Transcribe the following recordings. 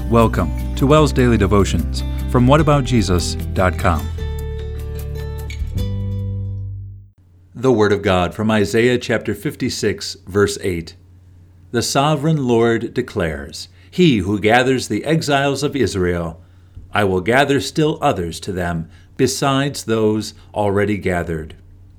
Welcome to WELS Daily Devotions from whataboutjesus.com. The Word of God from Isaiah chapter 56, verse 8. The sovereign Lord declares, He who gathers the exiles of Israel, I will gather still others to them, besides those already gathered.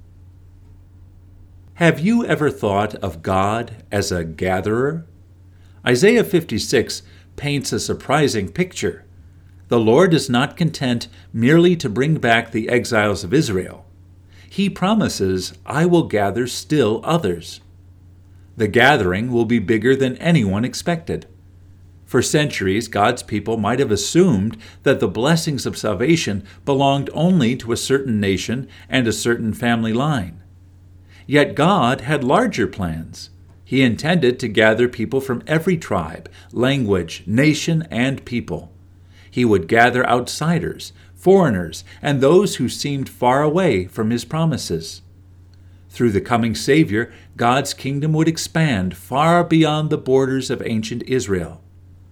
Have you ever thought of God as a gatherer? Isaiah 56 paints a surprising picture. The Lord is not content merely to bring back the exiles of Israel. He promises, I will gather still others. The gathering will be bigger than anyone expected. For centuries, God's people might have assumed that the blessings of salvation belonged only to a certain nation and a certain family line. Yet God had larger plans. He intended to gather people from every tribe, language, nation, and people. He would gather outsiders, foreigners, and those who seemed far away from His promises. Through the coming Savior, God's kingdom would expand far beyond the borders of ancient Israel.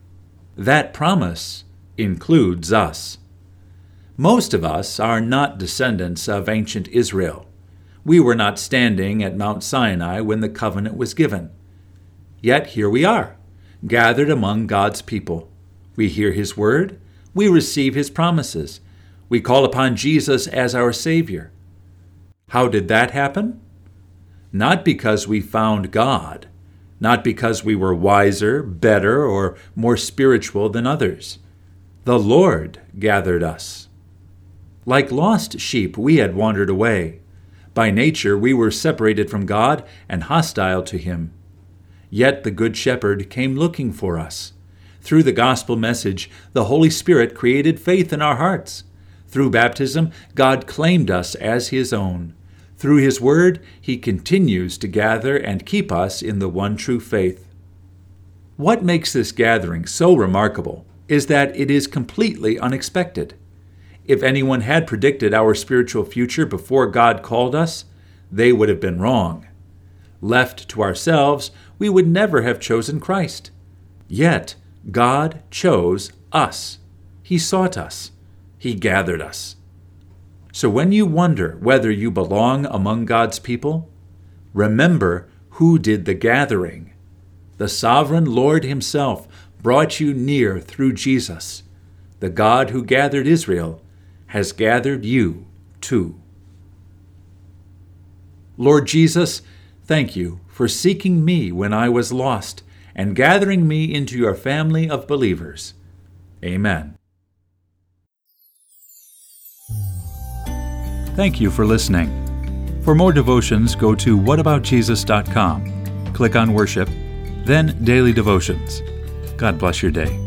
That promise includes us. Most of us are not descendants of ancient Israel. We were not standing at Mount Sinai when the covenant was given. Yet here we are, gathered among God's people. We hear His word. We receive His promises. We call upon Jesus as our Savior. How did that happen? Not because we found God, not because we were wiser, better, or more spiritual than others. The Lord gathered us. Like lost sheep, we had wandered away. By nature, we were separated from God and hostile to Him. Yet the Good Shepherd came looking for us. Through the gospel message, the Holy Spirit created faith in our hearts. Through baptism, God claimed us as His own. Through His Word, He continues to gather and keep us in the one true faith. What makes this gathering so remarkable is that it is completely unexpected. If anyone had predicted our spiritual future before God called us, they would have been wrong. Left to ourselves, we would never have chosen Christ. Yet, God chose us. He sought us. He gathered us. So when you wonder whether you belong among God's people, remember who did the gathering. The sovereign Lord Himself brought you near through Jesus. The God who gathered Israel has gathered you too. Lord Jesus, thank you for seeking me when I was lost and gathering me into your family of believers. Amen. Thank you for listening. For more devotions, go to whataboutjesus.com. Click on Worship, then Daily Devotions. God bless your day.